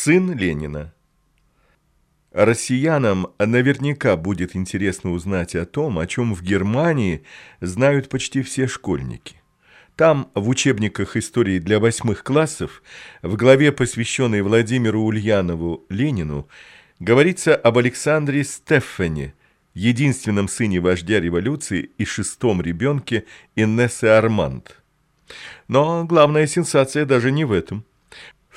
Сын Ленина. Россиянам наверняка будет интересно узнать о том, о чем в Германии знают почти все школьники. Там, в учебниках истории для 8 классов, в главе, посвященной Владимиру Ульянову Ленину, говорится об Александре Стеффене, единственном сыне вождя революции и 6-м ребенке Инессы Арманд. Но главная сенсация даже не в этом. В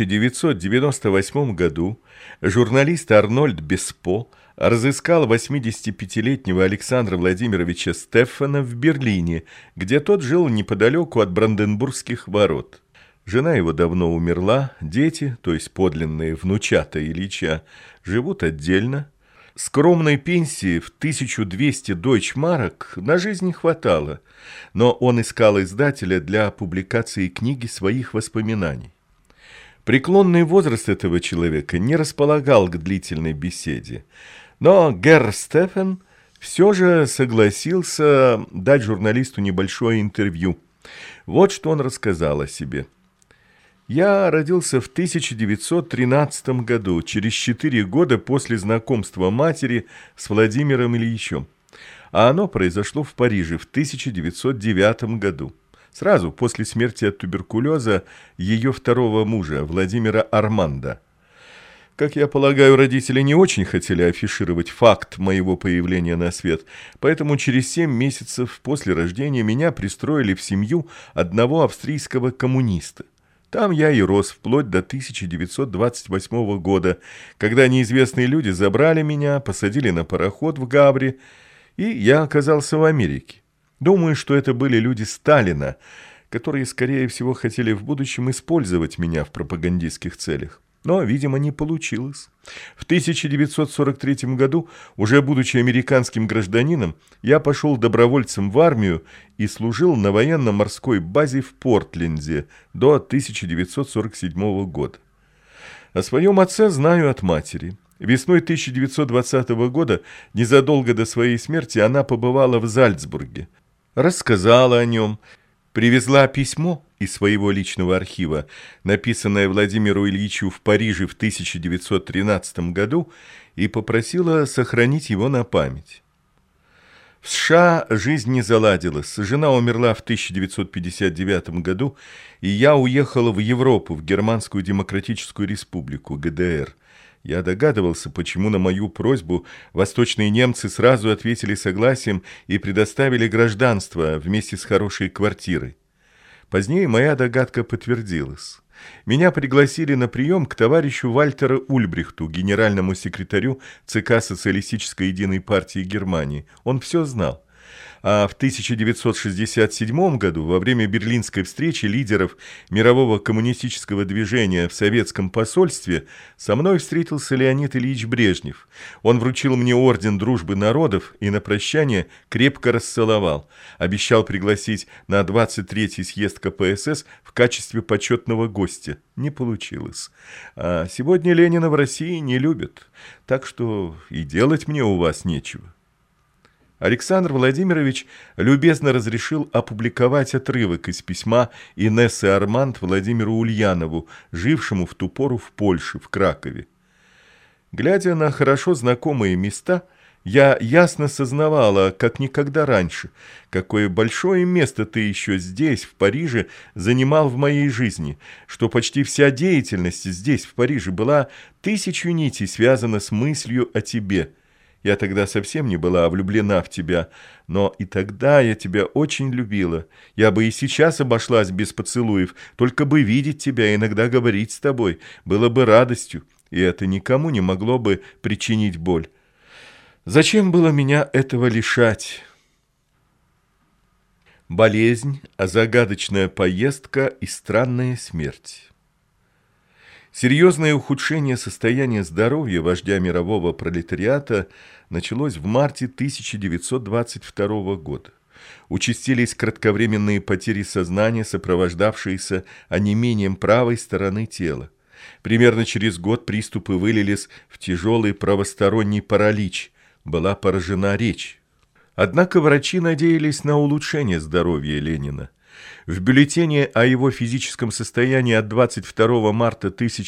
1998 году журналист Арнольд Беспо разыскал 85-летнего Александра Владимировича Стеффена в Берлине, где тот жил неподалеку от Бранденбургских ворот. Жена его давно умерла, дети, то есть подлинные внучата Ильича, живут отдельно. Скромной пенсии в 1200 дойчмарок на жизнь не хватало, но он искал издателя для публикации книги своих воспоминаний. Преклонный возраст этого человека не располагал к длительной беседе, но герр Стеффен все же согласился дать журналисту небольшое интервью. Вот что он рассказал о себе. «Я родился в 1913 году, через 4 года после знакомства матери с Владимиром Ильичем, а оно произошло в Париже в 1909 году. Сразу после смерти от туберкулеза ее второго мужа, Владимира Арманда. Как я полагаю, родители не очень хотели афишировать факт моего появления на свет, поэтому через 7 месяцев после рождения меня пристроили в семью одного австрийского коммуниста. Там я и рос вплоть до 1928 года, когда неизвестные люди забрали меня, посадили на пароход в Гавре, и я оказался в Америке. Думаю, что это были люди Сталина, которые, скорее всего, хотели в будущем использовать меня в пропагандистских целях. Но, видимо, не получилось. В 1943 году, уже будучи американским гражданином, я пошел добровольцем в армию и служил на военно-морской базе в Портленде до 1947 года. О своем отце знаю от матери. Весной 1920 года, незадолго до своей смерти, она побывала в Зальцбурге. Рассказала о нем, привезла письмо из своего личного архива, написанное Владимиру Ильичу в Париже в 1913 году, и попросила сохранить его на память. В США жизнь не заладилась, жена умерла в 1959 году, и я уехал в Европу, в Германскую Демократическую Республику, ГДР. Я догадывался, почему на мою просьбу восточные немцы сразу ответили согласием и предоставили гражданство вместе с хорошей квартирой. Позднее моя догадка подтвердилась. Меня пригласили на прием к товарищу Вальтеру Ульбрихту, генеральному секретарю ЦК Социалистической единой партии Германии. Он все знал. А в 1967 году, во время Берлинской встречи лидеров мирового коммунистического движения в советском посольстве, со мной встретился Леонид Ильич Брежнев. Он вручил мне орден Дружбы народов и на прощание крепко расцеловал. Обещал пригласить на 23-й съезд КПСС в качестве почетного гостя. Не получилось. А сегодня Ленина в России не любят, так что и делать мне у вас нечего». Александр Владимирович любезно разрешил опубликовать отрывок из письма Инессы Арманд Владимиру Ульянову, жившему в ту пору в Польше, в Кракове. Глядя на хорошо знакомые места, я ясно сознавала, как никогда раньше, какое большое место ты еще здесь, в Париже, занимал в моей жизни, что почти вся деятельность здесь, в Париже, была тысячу нитей связана с мыслью о тебе. Я тогда совсем не была влюблена в тебя, но и тогда я тебя очень любила. Я бы и сейчас обошлась без поцелуев, только бы видеть тебя, иногда говорить с тобой, было бы радостью, и это никому не могло бы причинить боль. Зачем было меня этого лишать? Болезнь, загадочная поездка и странная смерть. Серьезное ухудшение состояния здоровья вождя мирового пролетариата началось в марте 1922 года. Участились кратковременные потери сознания, сопровождавшиеся онемением правой стороны тела. Примерно через год приступы вылились в тяжелый правосторонний паралич, была поражена речь. Однако врачи надеялись на улучшение здоровья Ленина. В бюллетене о его физическом состоянии от 22 марта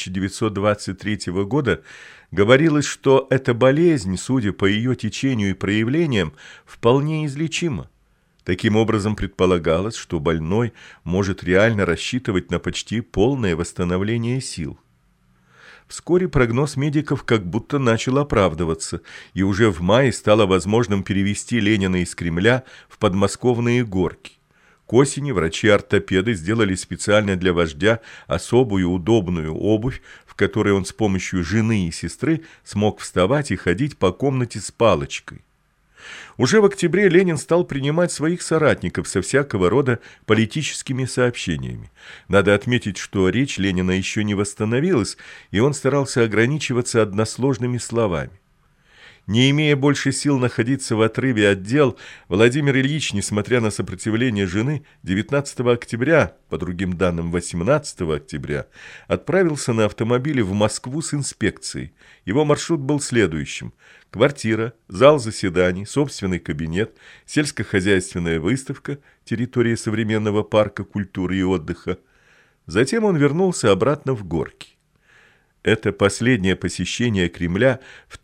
1923 года говорилось, что эта болезнь, судя по ее течению и проявлениям, вполне излечима. Таким образом, предполагалось, что больной может реально рассчитывать на почти полное восстановление сил. Вскоре прогноз медиков как будто начал оправдываться, и уже в мае стало возможным перевести Ленина из Кремля в подмосковные Горки. К осени врачи-ортопеды сделали специально для вождя особую удобную обувь, в которой он с помощью жены и сестры смог вставать и ходить по комнате с палочкой. Уже в октябре Ленин стал принимать своих соратников со всякого рода политическими сообщениями. Надо отметить, что речь Ленина еще не восстановилась, и он старался ограничиваться односложными словами. Не имея больше сил находиться в отрыве от дел, Владимир Ильич, несмотря на сопротивление жены, 19 октября, по другим данным 18 октября, отправился на автомобиле в Москву с инспекцией. Его маршрут был следующим: квартира, зал заседаний, собственный кабинет, сельскохозяйственная выставка, территория современного парка культуры и отдыха. Затем он вернулся обратно в Горки. Это последнее посещение Кремля в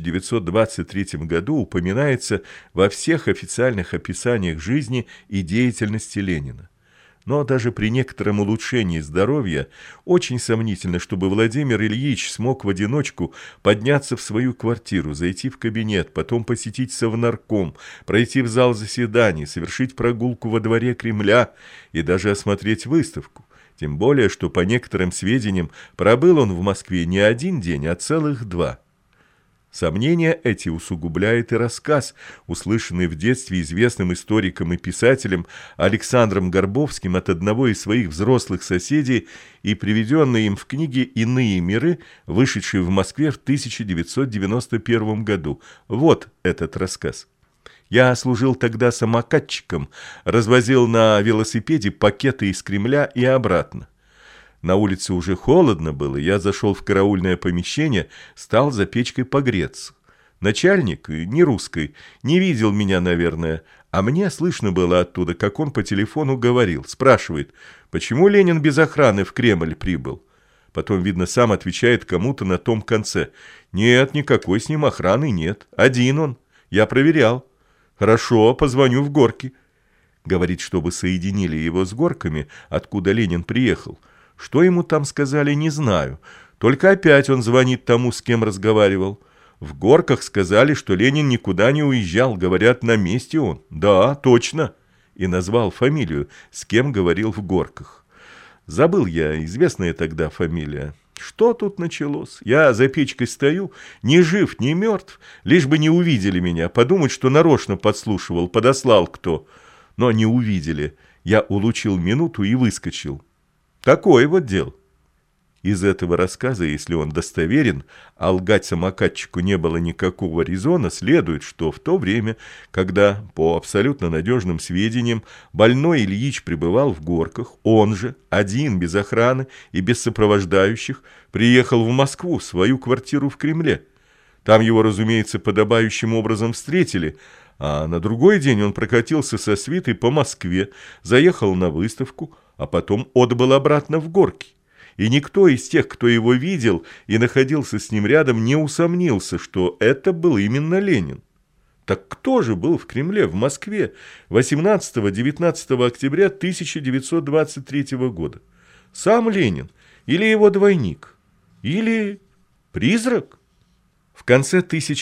1923 году упоминается во всех официальных описаниях жизни и деятельности Ленина. Но даже при некотором улучшении здоровья очень сомнительно, чтобы Владимир Ильич смог в одиночку подняться в свою квартиру, зайти в кабинет, потом посетить Совнарком, пройти в зал заседаний, совершить прогулку во дворе Кремля и даже осмотреть выставку. Тем более, что, по некоторым сведениям, пробыл он в Москве не один день, а целых 2. Сомнения эти усугубляет и рассказ, услышанный в детстве известным историком и писателем Александром Горбовским от одного из своих взрослых соседей и приведенный им в книге «Иные миры», вышедшей в Москве в 1991 году. Вот этот рассказ. Я служил тогда самокатчиком, развозил на велосипеде пакеты из Кремля и обратно. На улице уже холодно было, я зашел в караульное помещение, стал за печкой погреться. Начальник, не русский, не видел меня, наверное, а мне слышно было оттуда, как он по телефону говорил, спрашивает, почему Ленин без охраны в Кремль прибыл. Потом, видно, сам отвечает кому-то на том конце. Нет, никакой с ним охраны нет, один он, я проверял. Хорошо, позвоню в Горки. Говорит, чтобы соединили его с Горками, откуда Ленин приехал. Что ему там сказали, не знаю. Только опять он звонит тому, с кем разговаривал. В Горках сказали, что Ленин никуда не уезжал, говорят, на месте он. Да, точно. И назвал фамилию, с кем говорил в Горках. Забыл я, известная тогда фамилия. Что тут началось? Я за печкой стою, ни жив, ни мертв, лишь бы не увидели меня, подумать, что нарочно подслушивал, подослал кто. Но не увидели. Я улучил минуту и выскочил. Такое вот дело. Из этого рассказа, если он достоверен, а лгать самокатчику не было никакого резона, следует, что в то время, когда, по абсолютно надежным сведениям, больной Ильич пребывал в Горках, он же, один, без охраны и без сопровождающих, приехал в Москву, в свою квартиру в Кремле. Там его, разумеется, подобающим образом встретили, а на другой день он прокатился со свитой по Москве, заехал на выставку, а потом отбыл обратно в Горки. И никто из тех, кто его видел и находился с ним рядом, не усомнился, что это был именно Ленин. Так кто же был в Кремле, в Москве 18-19 октября 1923 года? Сам Ленин или его двойник? Или призрак? В конце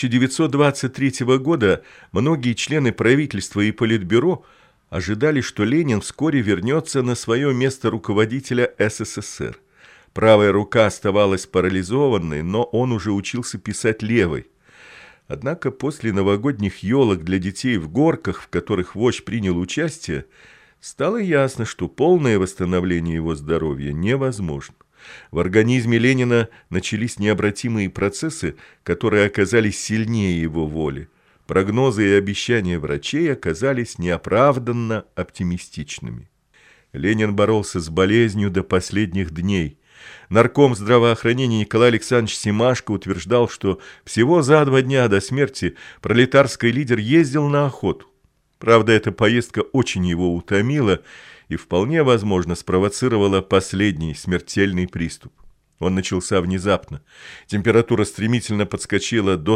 1923 года многие члены правительства и Политбюро ожидали, что Ленин вскоре вернется на свое место руководителя СССР. Правая рука оставалась парализованной, но он уже учился писать левой. Однако после новогодних елок для детей в Горках, в которых вождь принял участие, стало ясно, что полное восстановление его здоровья невозможно. В организме Ленина начались необратимые процессы, которые оказались сильнее его воли. Прогнозы и обещания врачей оказались неоправданно оптимистичными. Ленин боролся с болезнью до последних дней. Нарком здравоохранения Николай Александрович Семашко утверждал, что всего за 2 дня до смерти пролетарский лидер ездил на охоту. Правда, эта поездка очень его утомила, и вполне возможно спровоцировало последний смертельный приступ. Он начался внезапно. Температура стремительно подскочила до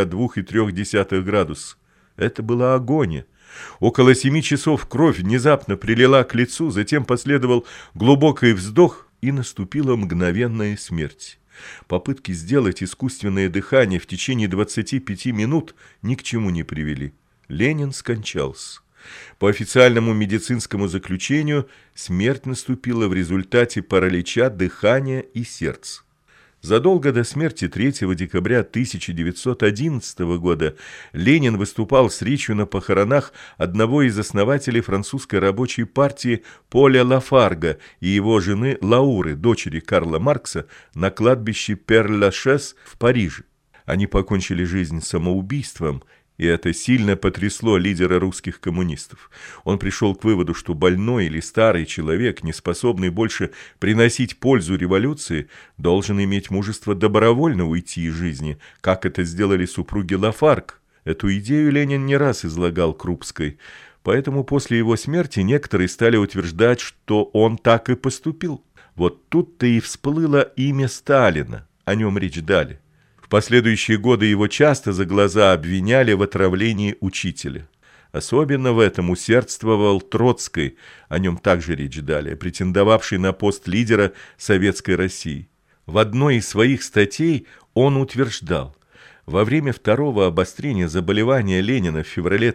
42,3 градуса. Это была агония. Около 7 часов кровь внезапно прилила к лицу, затем последовал глубокий вздох, и наступила мгновенная смерть. Попытки сделать искусственное дыхание в течение 25 минут ни к чему не привели. Ленин скончался. По официальному медицинскому заключению, смерть наступила в результате паралича дыхания и сердца. Задолго до смерти 3 декабря 1911 года Ленин выступал с речью на похоронах одного из основателей французской рабочей партии Поля Лафарга и его жены Лауры, дочери Карла Маркса, на кладбище Пер-Лашез в Париже. Они покончили жизнь самоубийством, и это сильно потрясло лидера русских коммунистов. Он пришел к выводу, что больной или старый человек, не способный больше приносить пользу революции, должен иметь мужество добровольно уйти из жизни, как это сделали супруги Лафарг. Эту идею Ленин не раз излагал Крупской, поэтому после его смерти некоторые стали утверждать, что он так и поступил. Вот тут-то и всплыло имя Сталина, о нем речь далее. В последующие годы его часто за глаза обвиняли в отравлении учителя. Особенно в этом усердствовал Троцкий, о нем также речь далее, претендовавший на пост лидера Советской России. В одной из своих статей он утверждал: во время второго обострения заболевания Ленина в феврале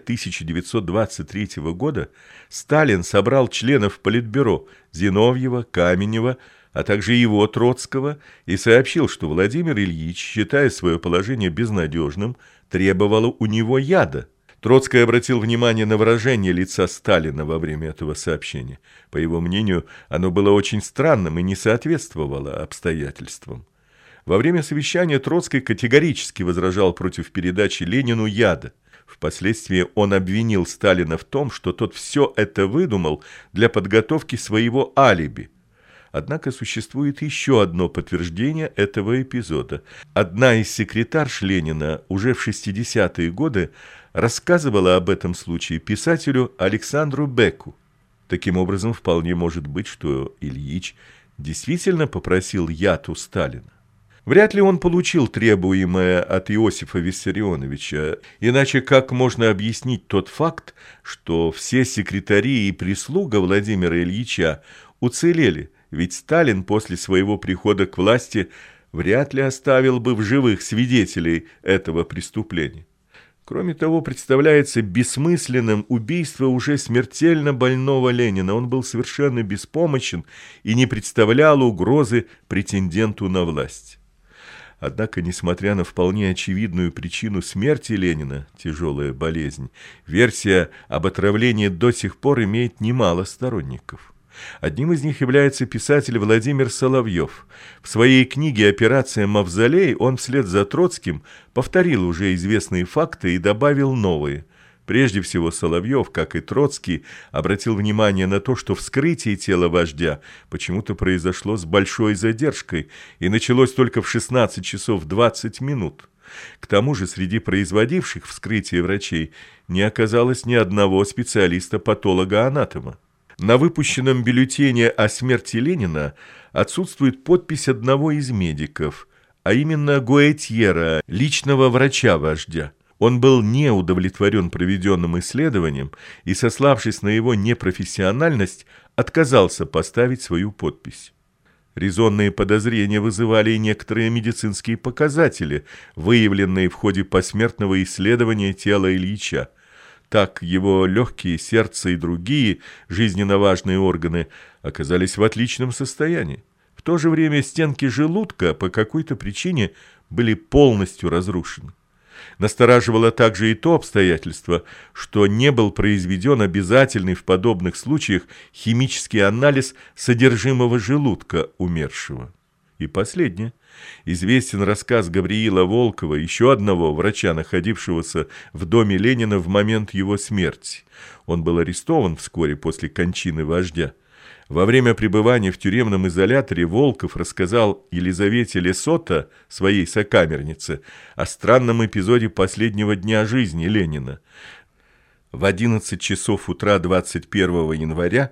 1923 года Сталин собрал членов Политбюро Зиновьева, Каменева, а также его, Троцкого, и сообщил, что Владимир Ильич, считая свое положение безнадежным, требовал у него яда. Троцкий обратил внимание на выражение лица Сталина во время этого сообщения. По его мнению, оно было очень странным и не соответствовало обстоятельствам. Во время совещания Троцкий категорически возражал против передачи Ленину яда. Впоследствии он обвинил Сталина в том, что тот все это выдумал для подготовки своего алиби. Однако существует еще одно подтверждение этого эпизода. Одна из секретарш Ленина уже в 60-е годы рассказывала об этом случае писателю Александру Беку. Таким образом, вполне может быть, что Ильич действительно попросил яд у Сталина. Вряд ли он получил требуемое от Иосифа Виссарионовича, иначе как можно объяснить тот факт, что все секретари и прислуга Владимира Ильича уцелели, ведь Сталин после своего прихода к власти вряд ли оставил бы в живых свидетелей этого преступления. Кроме того, представляется бессмысленным убийство уже смертельно больного Ленина. Он был совершенно беспомощен и не представлял угрозы претенденту на власть. Однако, несмотря на вполне очевидную причину смерти Ленина, тяжелая болезнь, версия об отравлении до сих пор имеет немало сторонников. Одним из них является писатель Владимир Соловьев. В своей книге «Операция Мавзолей» он вслед за Троцким повторил уже известные факты и добавил новые. Прежде всего, Соловьев, как и Троцкий, обратил внимание на то, что вскрытие тела вождя почему-то произошло с большой задержкой и началось только в 16 часов 20 минут. К тому же среди производивших вскрытие врачей не оказалось ни одного специалиста-патолога-анатома. На выпущенном бюллетене о смерти Ленина отсутствует подпись одного из медиков, а именно Гуэтьера, личного врача вождя. Он был не удовлетворен проведенным исследованием и, сославшись на его непрофессиональность, отказался поставить свою подпись. Резонные подозрения вызывали и некоторые медицинские показатели, выявленные в ходе посмертного исследования тела Ильича. Так его легкие, сердце и другие жизненно важные органы оказались в отличном состоянии. В то же время стенки желудка по какой-то причине были полностью разрушены. Настораживало также и то обстоятельство, что не был произведен обязательный в подобных случаях химический анализ содержимого желудка умершего. И последнее. Известен рассказ Гавриила Волкова, еще одного врача, находившегося в доме Ленина в момент его смерти. Он был арестован вскоре после кончины вождя. Во время пребывания в тюремном изоляторе Волков рассказал Елизавете Лесото, своей сокамернице, о странном эпизоде последнего дня жизни Ленина. В 11 часов утра 21 января,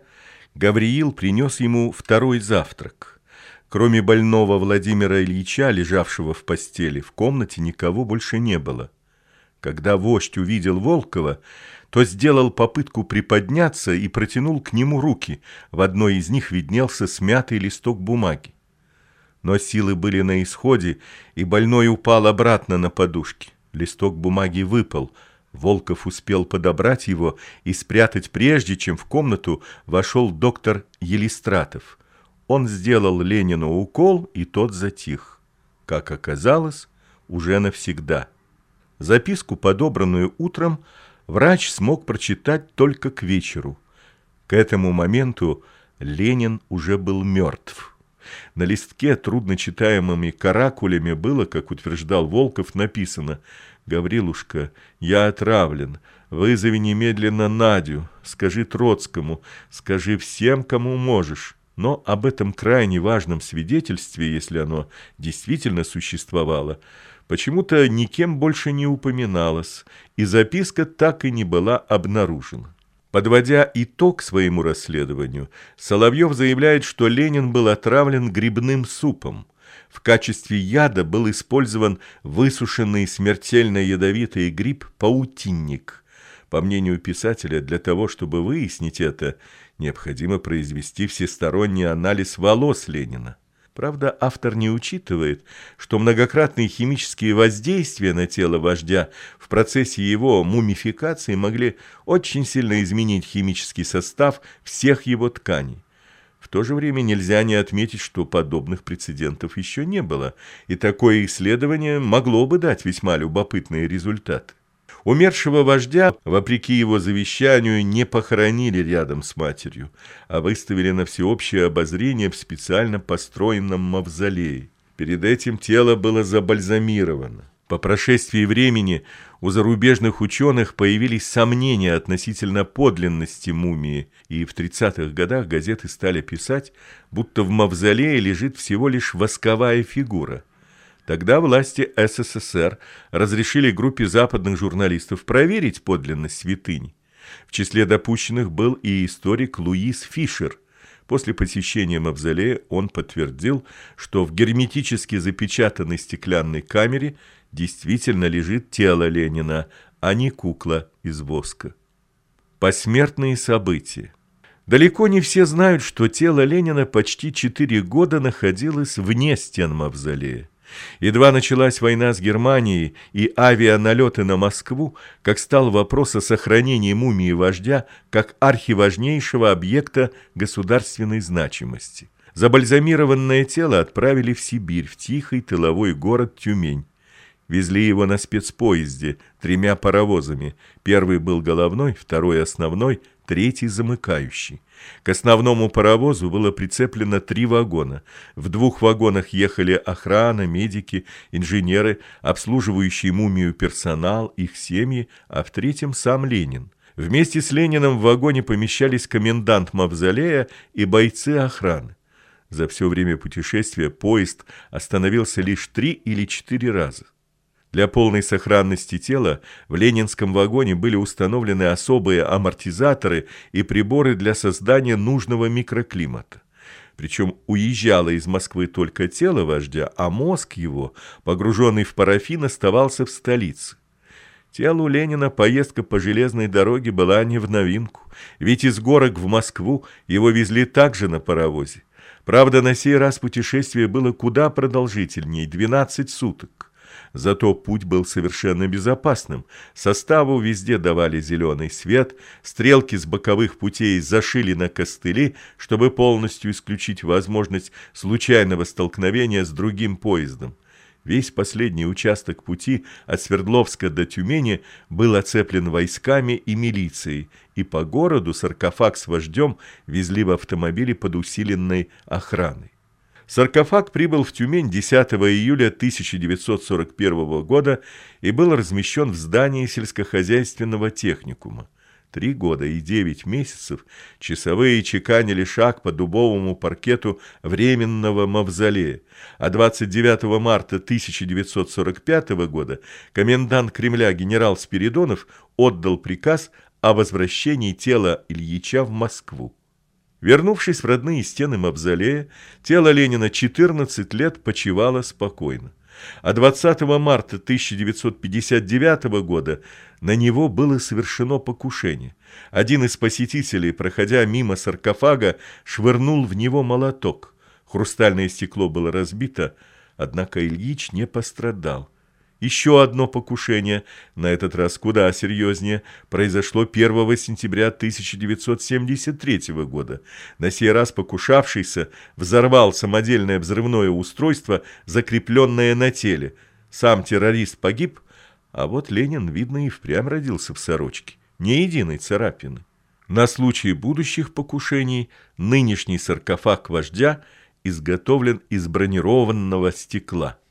Гавриил принес ему второй завтрак. Кроме больного Владимира Ильича, лежавшего в постели, в комнате никого больше не было. Когда вождь увидел Волкова, то сделал попытку приподняться и протянул к нему руки. В одной из них виднелся смятый листок бумаги. Но силы были на исходе, и больной упал обратно на подушки. Листок бумаги выпал. Волков успел подобрать его и спрятать, прежде чем в комнату вошел доктор Елистратов. Он сделал Ленину укол, и тот затих. Как оказалось, уже навсегда. Записку, подобранную утром, врач смог прочитать только к вечеру. К этому моменту Ленин уже был мертв. На листке трудночитаемыми каракулями было, как утверждал Волков, написано: «Гаврилушка, я отравлен. Вызови немедленно Надю. Скажи Троцкому. Скажи всем, кому можешь». Но об этом крайне важном свидетельстве, если оно действительно существовало, почему-то никем больше не упоминалось, и записка так и не была обнаружена. Подводя итог своему расследованию, Соловьев заявляет, что Ленин был отравлен грибным супом. В качестве яда был использован высушенный смертельно ядовитый гриб паутинник. По мнению писателя, для того, чтобы выяснить это, необходимо произвести всесторонний анализ волос Ленина. Правда, автор не учитывает, что многократные химические воздействия на тело вождя в процессе его мумификации могли очень сильно изменить химический состав всех его тканей. В то же время нельзя не отметить, что подобных прецедентов еще не было, и такое исследование могло бы дать весьма любопытные результаты. Умершего вождя, вопреки его завещанию, не похоронили рядом с матерью, а выставили на всеобщее обозрение в специально построенном мавзолее. Перед этим тело было забальзамировано. По прошествии времени у зарубежных ученых появились сомнения относительно подлинности мумии, и в 30-х годах газеты стали писать, будто в мавзолее лежит всего лишь восковая фигура. Тогда власти СССР разрешили группе западных журналистов проверить подлинность святыни. В числе допущенных был и историк Луис Фишер. После посещения мавзолея он подтвердил, что в герметически запечатанной стеклянной камере действительно лежит тело Ленина, а не кукла из воска. Посмертные события. Далеко не все знают, что тело Ленина почти 4 года находилось вне стен мавзолея. Едва началась война с Германией и авианалеты на Москву, как стал вопрос о сохранении мумии вождя как архиважнейшего объекта государственной значимости. Забальзамированное тело отправили в Сибирь, в тихий тыловой город Тюмень. Везли его на спецпоезде 3 паровозами. Первый был головной, второй основной, третий замыкающий. К основному паровозу было прицеплено 3 вагона. В 2 вагонах ехали охрана, медики, инженеры, обслуживающий мумию персонал, их семьи, а в 3-м сам Ленин. Вместе с Лениным в вагоне помещались комендант мавзолея и бойцы охраны. За все время путешествия поезд остановился лишь 3 или 4 раза. Для полной сохранности тела в ленинском вагоне были установлены особые амортизаторы и приборы для создания нужного микроклимата. Причем уезжало из Москвы только тело вождя, а мозг его, погруженный в парафин, оставался в столице. Телу Ленина поездка по железной дороге была не в новинку, ведь из Горок в Москву его везли также на паровозе. Правда, на сей раз путешествие было куда продолжительнее – 12 суток. Зато путь был совершенно безопасным. Составу везде давали зеленый свет, стрелки с боковых путей зашили на костыли, чтобы полностью исключить возможность случайного столкновения с другим поездом. Весь последний участок пути от Свердловска до Тюмени был оцеплен войсками и милицией, и по городу саркофаг с вождем везли в автомобиле под усиленной охраной. Саркофаг прибыл в Тюмень 10 июля 1941 года и был размещен в здании сельскохозяйственного техникума. 3 года и 9 месяцев часовые чеканили шаг по дубовому паркету временного мавзолея, а 29 марта 1945 года комендант Кремля генерал Спиридонов отдал приказ о возвращении тела Ильича в Москву. Вернувшись в родные стены мавзолея, тело Ленина 14 лет почивало спокойно. А 20 марта 1959 года на него было совершено покушение. Один из посетителей, проходя мимо саркофага, швырнул в него молоток. Хрустальное стекло было разбито, однако Ильич не пострадал. Еще одно покушение, на этот раз куда серьезнее, произошло 1 сентября 1973 года. На сей раз покушавшийся взорвал самодельное взрывное устройство, закрепленное на теле. Сам террорист погиб, а вот Ленин, видно, и впрямь родился в сорочке. Ни единой царапины. На случай будущих покушений нынешний саркофаг вождя изготовлен из бронированного стекла.